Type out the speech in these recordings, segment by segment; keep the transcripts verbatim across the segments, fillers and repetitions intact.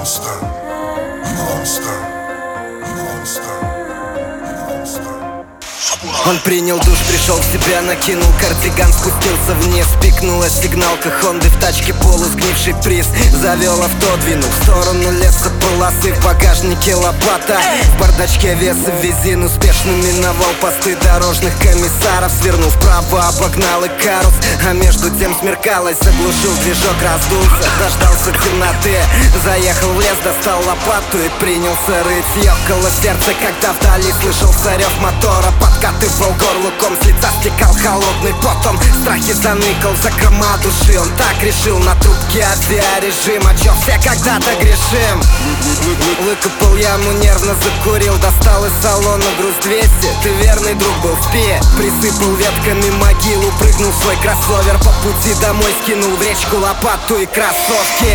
Monster, monster, monster, monster. Он принял душ, пришел в себя, накинул кардиган, спустился вниз. Пикнула сигналка Хонды, в тачке полусгнивший приз. Завел авто, двинул в сторону леса полосы. В багажнике лопата, в бардачке веса везин. Успешно миновал посты дорожных комиссаров. Свернул вправо, обогнал Икарус, а между тем смеркалось. Заглушил движок, раздулся, дождался темноты. Заехал в лес, достал лопату и принялся рыть. Ёкало сердце, когда вдали слышался рев мотора. Подкатывал горло ком, с лица стекал холодный потом. Страхи заныкал в закрома души. Он так решил, на трубке авиарежим. А чё все когда-то грешим? Выкопал яму, нервно закурил. Достал из салона груз двести. Ты верный друг был, спи. Присыпал ветками могилу, прыгнул в свой кроссовер. По пути домой скинул в речку лопату и кроссовки.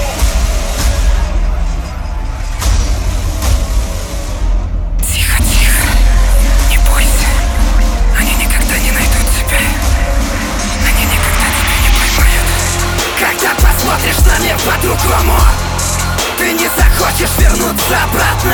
Смотришь на мир по-другому, ты не захочешь вернуться обратно.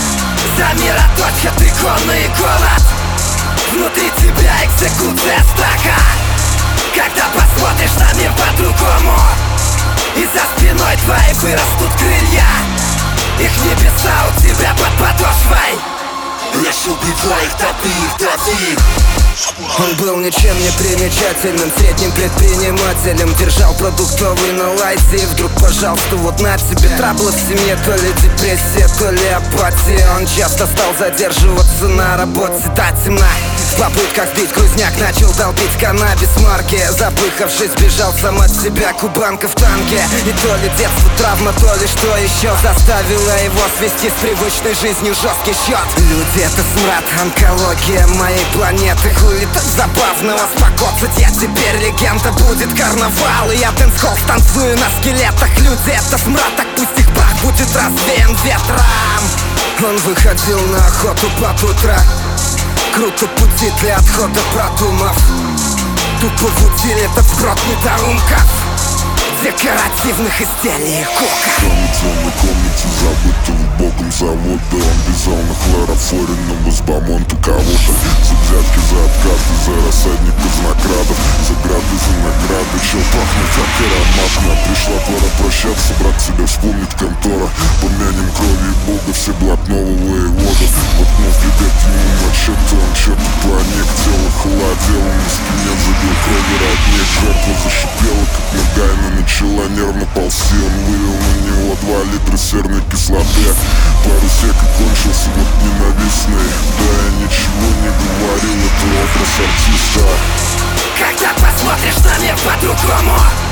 Замироточие, ты конный голод. Внутри тебя экзекуция страха. Когда посмотришь на мир по-другому, и за спиной твоей вырастут крылья. Их небеса у тебя под подошвой. Лишь убивай их, топи их, дави. Он был ничем не примечательным, средним предпринимателем. Держал продуктовый на лайте и вдруг, пожалуйста, вот на тебе. Траблы в семье, то ли депрессия, то ли апатия. Он часто стал задерживаться на работе до темна. В попытках сбить грузняк начал долбить каннабис марки. Запыхавшись, бежал сам от себя, кубанка в танке. И то ли детство травма, то ли что еще заставило его свести с привычной жизнью жесткий счет. Люди — это смрад, онкология моей планеты. Хули так забавно успокоиться, я теперь легенда. Будет карнавал, и я дэнс-холл станцую на скелетах. Люди — это смрад, так пусть их прах будет развеян ветром. Он выходил на охоту под утро. Круто пути для отхода продумав. Тупо в утиле этот сброд недоумков, декоративных изделий кока. В темной комнате забытого богом завода он бежал на хлорофоренного с бомонта кого-то. За взятки, за откаты, за рассадник казнокрадов, за грады, за награды. Чё пахнет так ароматно. Пришла пора прощаться, брат, тебя вспомнит контора. Помянем крови и бога, все блатного воевода. Воткнув ребят ему мачете, он чё-то поник. Тело холодело, на спине забил крови родник. Жертва зашипела, как нагайно начала нервно ползти. Он вылил на него два литра серной кислоты. Пару сек и кончился вот ненавистный. Да я ничего не говорил, это образ артиста. Когда посмотришь на мир по-другому,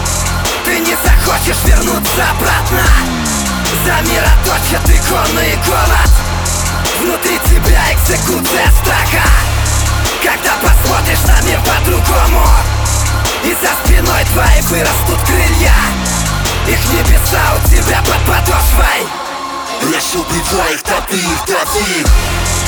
ты не захочешь вернуться обратно. Замироточие, ты конный голод. Внутри тебя экзекуция страха. Когда посмотришь на мир по-другому, и за спиной твоей вырастут крылья. Их небеса у тебя под подошвой. Лишь убивай их, топи их, дави.